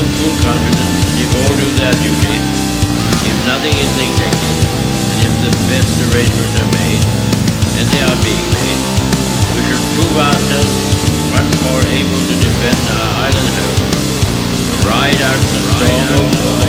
them full confidence that if all do their duty, if nothing is neglected, and if the best arrangements are made, and they are being made, we should prove ourselves once more able to defend our island home, ride out the storm of war,